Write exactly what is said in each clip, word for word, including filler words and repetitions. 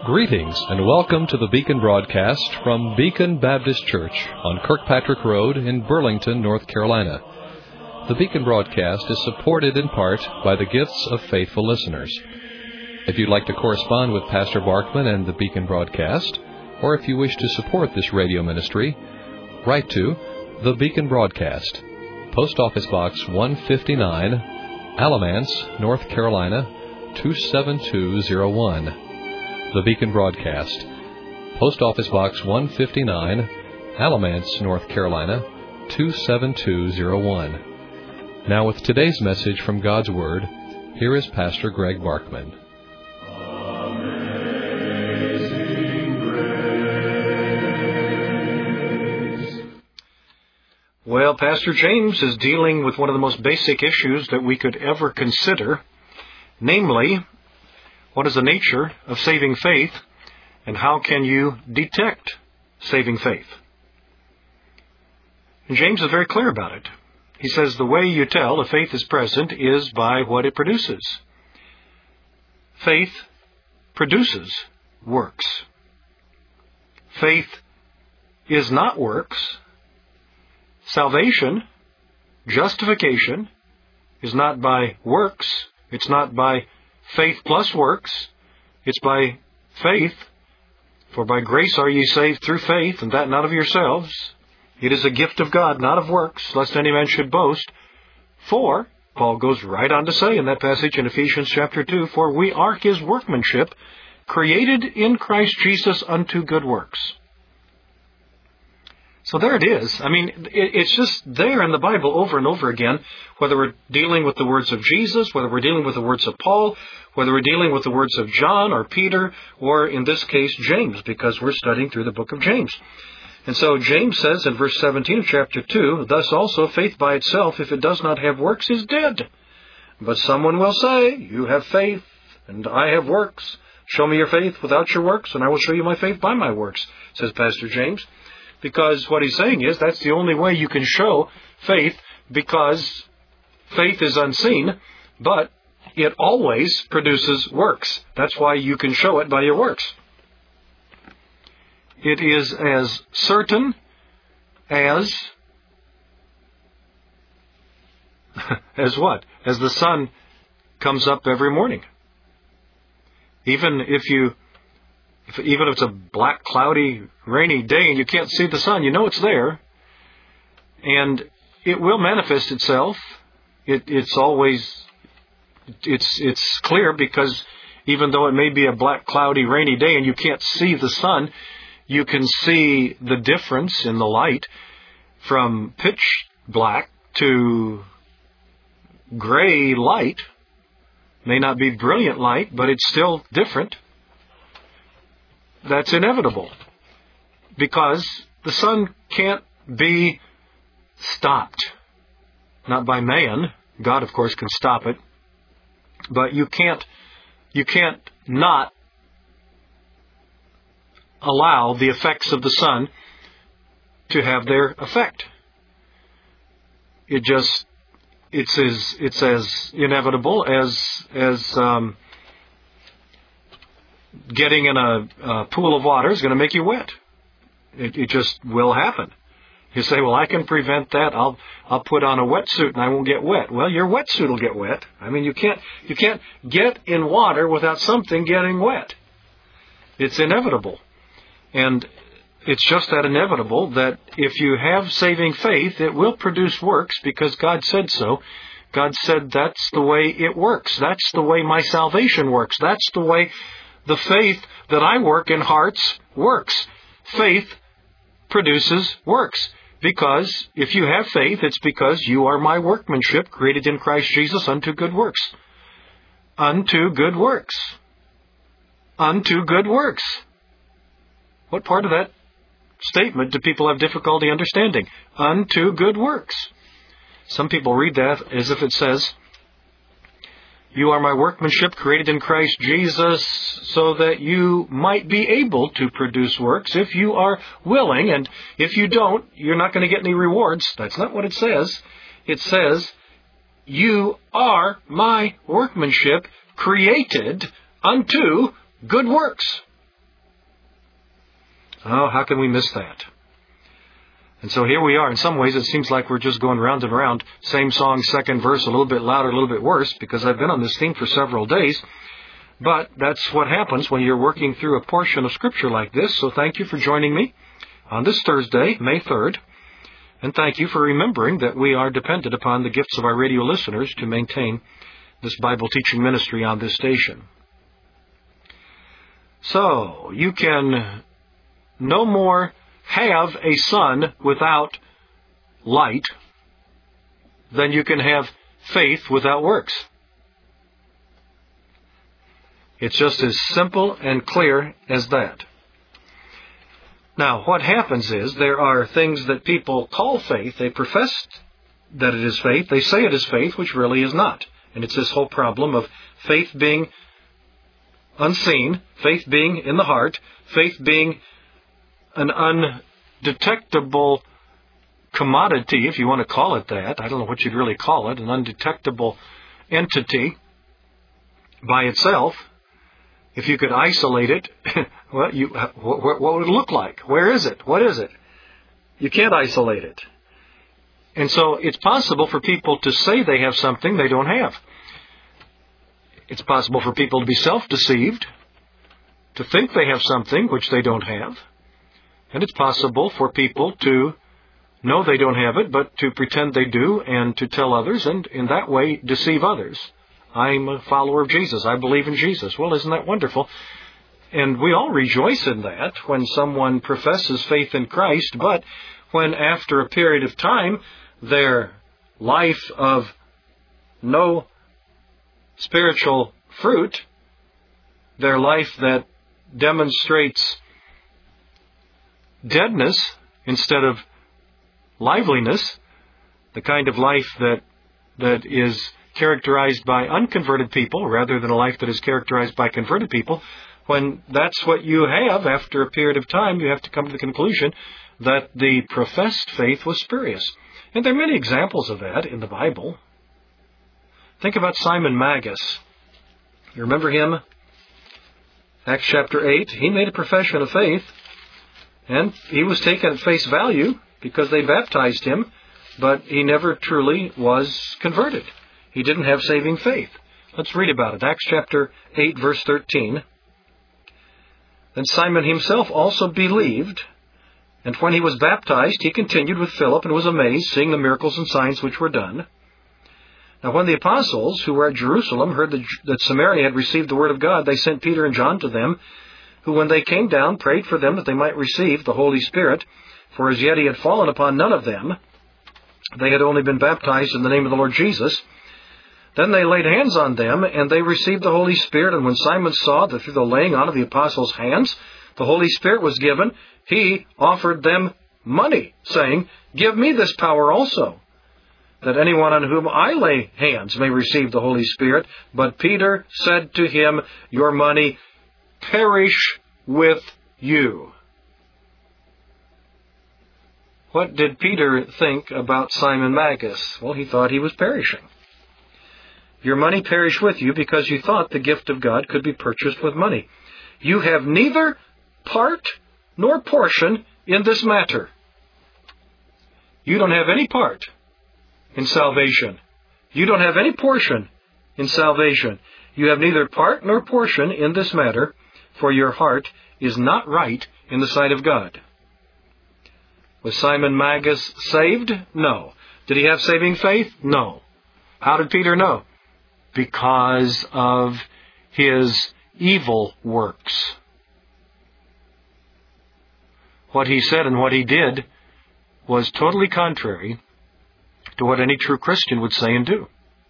Greetings and welcome to the Beacon broadcast from Beacon Baptist Church on Kirkpatrick Road in Burlington, North Carolina. The Beacon broadcast is supported in part by the gifts of faithful listeners. If you'd like to correspond with Pastor Barkman and the Beacon broadcast, or if you wish to support this radio ministry, write to The Beacon Broadcast, Post Office Box one fifty-nine, Alamance, North Carolina, two seven two zero one. The Beacon Broadcast, Post Office Box one fifty-nine, Alamance, North Carolina, two seven two zero one. Now with today's message from God's Word, here is Pastor Greg Barkman. Well, Pastor James is dealing with one of the most basic issues that we could ever consider, namely, what is the nature of saving faith, and how can you detect saving faith? And James is very clear about it. He says the way you tell if faith is present is by what it produces. Faith produces works. Faith is not works. Salvation, justification, is not by works. It's not by faith plus works. It's by faith. For by grace are ye saved through faith, and that not of yourselves. It is a gift of God, not of works, lest any man should boast. For, Paul goes right on to say in that passage in Ephesians chapter two, for we are his workmanship, created in Christ Jesus unto good works. So there it is. I mean, it's just there in the Bible over and over again, whether we're dealing with the words of Jesus, whether we're dealing with the words of Paul, whether we're dealing with the words of John or Peter, or in this case, James, because we're studying through the book of James. And so James says in verse seventeen of chapter two, thus also faith by itself, if it does not have works, is dead. But someone will say, you have faith, and I have works. Show me your faith without your works, and I will show you my faith by my works, says Pastor James. Because what he's saying is that's the only way you can show faith, because faith is unseen, but it always produces works. That's why you can show it by your works. It is as certain as, as what? As the sun comes up every morning. Even if you If, even if it's a black, cloudy, rainy day and you can't see the sun, you know it's there. And it will manifest itself. It, it's always, it's it's clear because even though it may be a black, cloudy, rainy day and you can't see the sun, you can see the difference in the light from pitch black to gray light. May not be brilliant light, but it's still different. That's inevitable because the sun can't be stopped. Not by man. God, of course, can stop it. But you can't, you can't not allow the effects of the sun to have their effect. It just, it's as, it's as inevitable as, as, um, getting in a, a pool of water is going to make you wet. It, it just will happen. You say, well, I can prevent that. I'll I'll put on a wetsuit and I won't get wet. Well, your wetsuit will get wet. I mean, you can't you can't get in water without something getting wet. It's inevitable. And it's just that inevitable that if you have saving faith, it will produce works because God said so. God said that's the way it works. That's the way my salvation works. That's the way the faith that I work in hearts works. Faith produces works. Because if you have faith, it's because you are my workmanship, created in Christ Jesus unto good works. Unto good works. Unto good works. What part of that statement do people have difficulty understanding? Unto good works. Some people read that as if it says, you are my workmanship created in Christ Jesus so that you might be able to produce works if you are willing. And if you don't, you're not going to get any rewards. That's not what it says. It says, you are my workmanship created unto good works. Oh, how can we miss that? And so here we are. In some ways, it seems like we're just going round and round. Same song, second verse, a little bit louder, a little bit worse, because I've been on this theme for several days. But that's what happens when you're working through a portion of Scripture like this. So thank you for joining me on this Thursday, May third. And thank you for remembering that we are dependent upon the gifts of our radio listeners to maintain this Bible teaching ministry on this station. So, you can no more have a sun without light than you can have faith without works. It's just as simple and clear as that. Now, what happens is there are things that people call faith. They profess that it is faith. They say it is faith, which really is not. And it's this whole problem of faith being unseen, faith being in the heart, faith being an undetectable commodity, if you want to call it that. I don't know what you'd really call it, an undetectable entity by itself. If you could isolate it, well, you, what, what would it look like? Where is it? What is it? You can't isolate it. And so it's possible for people to say they have something they don't have. It's possible for people to be self-deceived, to think they have something which they don't have. And it's possible for people to know they don't have it, but to pretend they do and to tell others, and in that way deceive others. I'm a follower of Jesus. I believe in Jesus. Well, isn't that wonderful? And we all rejoice in that when someone professes faith in Christ, but when after a period of time, their life of no spiritual fruit, their life that demonstrates deadness instead of liveliness, the kind of life that that is characterized by unconverted people rather than a life that is characterized by converted people, when that's what you have after a period of time, you have to come to the conclusion that the professed faith was spurious. And there are many examples of that in the Bible. Think about Simon Magus. You remember him? Acts chapter eight. He made a profession of faith, and he was taken at face value because they baptized him, but he never truly was converted. He didn't have saving faith. Let's read about it. Acts chapter eight, verse thirteen. Then Simon himself also believed, and when he was baptized, he continued with Philip and was amazed, seeing the miracles and signs which were done. Now when the apostles, who were at Jerusalem, heard that, that Samaria had received the word of God, they sent Peter and John to them, who, when they came down, prayed for them that they might receive the Holy Spirit, for as yet he had fallen upon none of them. They had only been baptized in the name of the Lord Jesus. Then they laid hands on them, and they received the Holy Spirit. And when Simon saw that through the laying on of the apostles' hands the Holy Spirit was given, he offered them money, saying, "Give me this power also, that anyone on whom I lay hands may receive the Holy Spirit." But Peter said to him, "Your money perish with you." What did Peter think about Simon Magus? Well, he thought he was perishing. Your money perish with you because you thought the gift of God could be purchased with money. You have neither part nor portion in this matter. You don't have any part in salvation. You don't have any portion in salvation. You have neither part nor portion in this matter, for your heart is not right in the sight of God. Was Simon Magus saved? No. Did he have saving faith? No. How did Peter know? Because of his evil works. What he said and what he did was totally contrary to what any true Christian would say and do.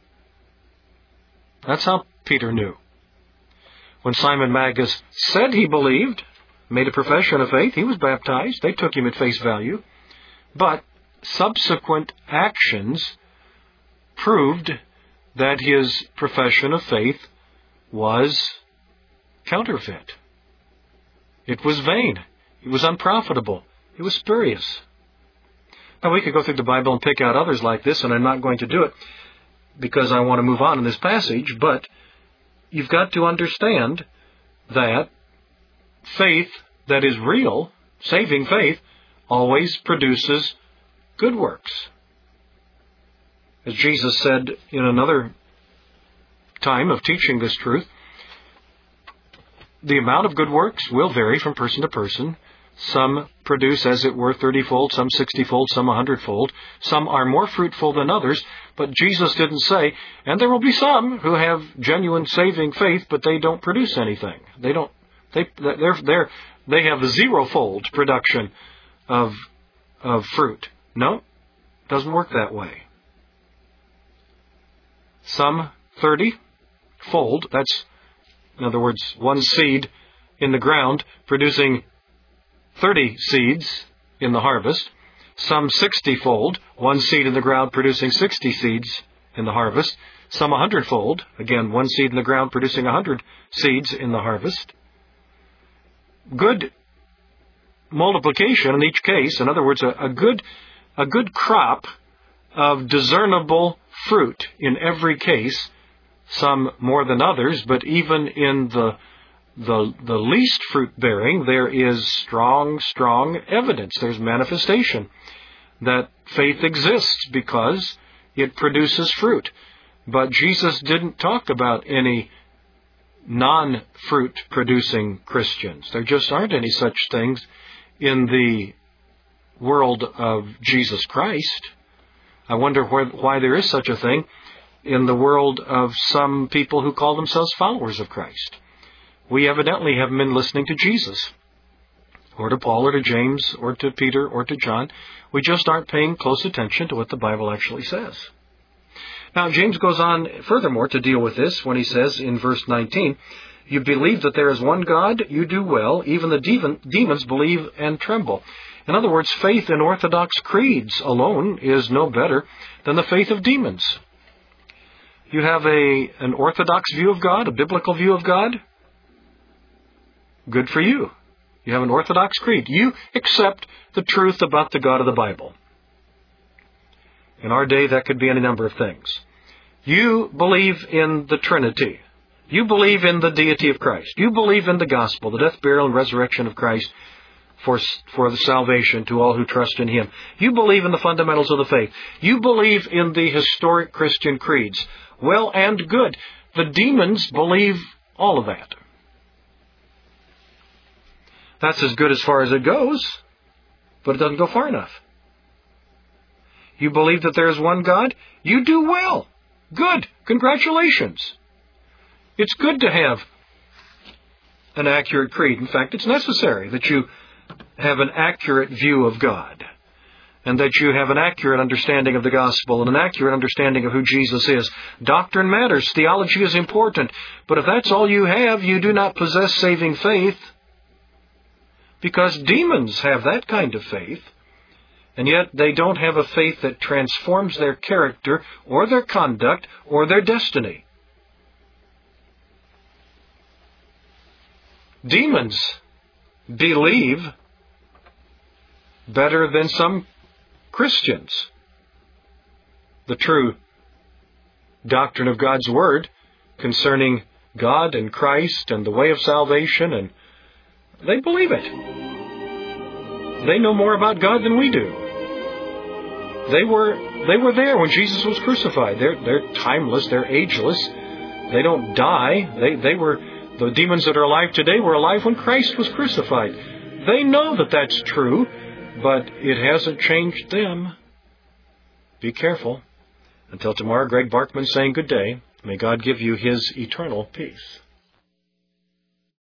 That's how Peter knew. When Simon Magus said he believed, made a profession of faith, he was baptized. They took him at face value. But subsequent actions proved that his profession of faith was counterfeit. It was vain. It was unprofitable. It was spurious. Now, we could go through the Bible and pick out others like this, and I'm not going to do it because I want to move on in this passage, but you've got to understand that faith that is real saving faith always produces good works. As Jesus said in another time of teaching this truth, the amount of good works will vary from person to person. Some produce, as it were, thirty-fold, some sixty-fold, some one hundred-fold. Some are more fruitful than others, but Jesus didn't say, and there will be some who have genuine saving faith, but they don't produce anything. They don't, they, they're, they're, they have a zero-fold production of, of fruit. No, it doesn't work that way. Some thirty-fold, that's, in other words, one seed in the ground producing thirty seeds in the harvest. Some sixty-fold, one seed in the ground producing sixty seeds in the harvest. Some a hundred-fold, again, one seed in the ground producing a hundred seeds in the harvest. Good multiplication in each case, in other words, a, a good a good crop of discernible fruit in every case, some more than others, but even in the the the least fruit-bearing, there is strong, strong evidence. There's manifestation that faith exists because it produces fruit. But Jesus didn't talk about any non-fruit producing Christians. There just aren't any such things in the world of Jesus Christ. I wonder where, why there is such a thing in the world of some people who call themselves followers of Christ. We evidently haven't been listening to Jesus, or to Paul, or to James, or to Peter, or to John. We just aren't paying close attention to what the Bible actually says. Now, James goes on furthermore to deal with this when he says in verse nineteen, "You believe that there is one God, you do well. Even the demon, demons believe and tremble." In other words, faith in Orthodox creeds alone is no better than the faith of demons. You have a an Orthodox view of God, a biblical view of God. Good for you. You have an Orthodox creed. You accept the truth about the God of the Bible. In our day, that could be any number of things. You believe in the Trinity. You believe in the deity of Christ. You believe in the gospel, the death, burial, and resurrection of Christ for, for the salvation to all who trust in Him. You believe in the fundamentals of the faith. You believe in the historic Christian creeds. Well and good. The demons believe all of that. That's as good as far as it goes, but it doesn't go far enough. You believe that there is one God? You do well. Good. Congratulations. It's good to have an accurate creed. In fact, it's necessary that you have an accurate view of God, and that you have an accurate understanding of the gospel and an accurate understanding of who Jesus is. Doctrine matters. Theology is important. But if that's all you have, you do not possess saving faith, because demons have that kind of faith, and yet they don't have a faith that transforms their character or their conduct or their destiny. Demons believe better than some Christians the true doctrine of God's Word concerning God and Christ and the way of salvation, and they believe it. They know more about God than we do. They were they were there when Jesus was crucified. They're they're timeless. They're ageless. They don't die. They they were the demons that are alive today were alive when Christ was crucified. They know that that's true, but it hasn't changed them. Be careful. Until tomorrow, Greg Barkman saying good day. May God give you His eternal peace.